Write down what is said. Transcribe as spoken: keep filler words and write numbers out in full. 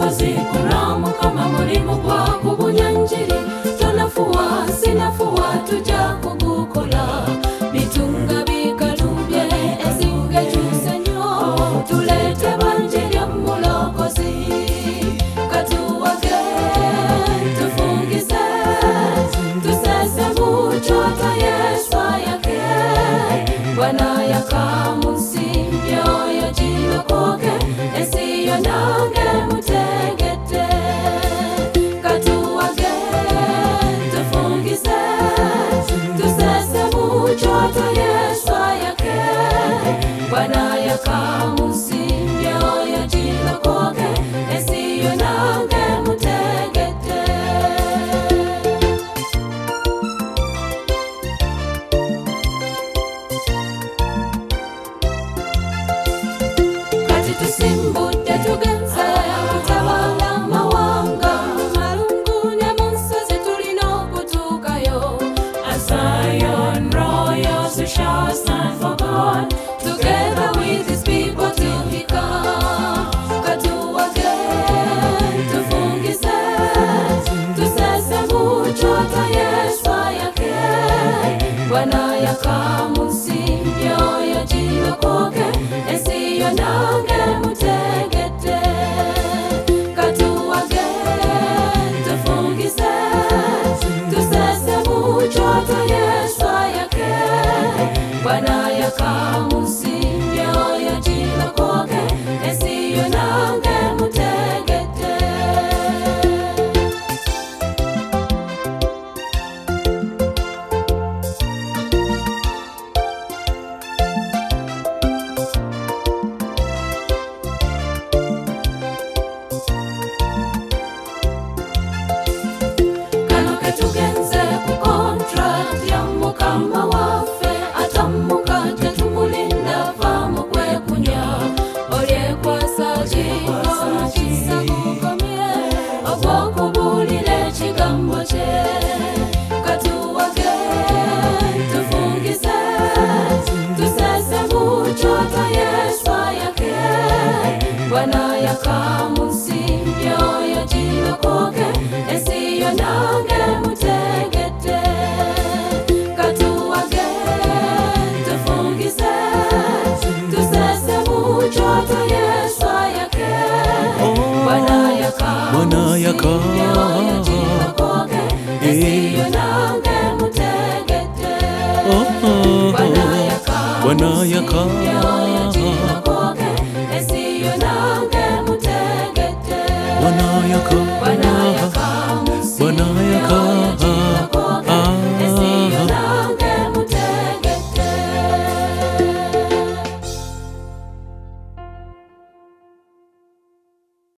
mukozi kuramu kama mulimu gwa kubunyanjiri tonafuwa sinafuwa tuja kugukola bitunga bikalubye esinge chusenyo tulete banjiri omulokozi katuwage tufungise tusese muchota yeswa yake Bwana yakamusi myoyo jilokoke esiyo nange mutegete katuwage tufungise tusese muchota yeswa yake Bwana yakamusi myoyo jilokoke esiyo nange mutegete tusimbute tugenze kutabala mawanga malungu nyamusozi tulino kutukayo as Zion royal so shall stand for God together with his people till he come katuwage tufungise tusese muchota yeswa yake Bwana yakamusi myoyo jilokoke esiyo nange mutegete katuwage tufungise tusese muchota yeswa yake Bwana yakamusi myoyo jilokoke esiyo nange mutegete tugenze ku contract ya mukama wafe atamuka tetumulinda vamu kwekunya olye kwasaji kisa kukomye obwokubulile chigambo che katuwage tufungise tusese muchota yeswa yake Bwana yakamusi myoyo jilokoke esiyo nange mutegete katuwage tufungise tusese muchota yeswa yake Bwana yakamusi myoyo jilokoke esiyo nange mutegete Bwana yakamusi myoyo jilokoke esiyo nange mutegete Bwana yakamusi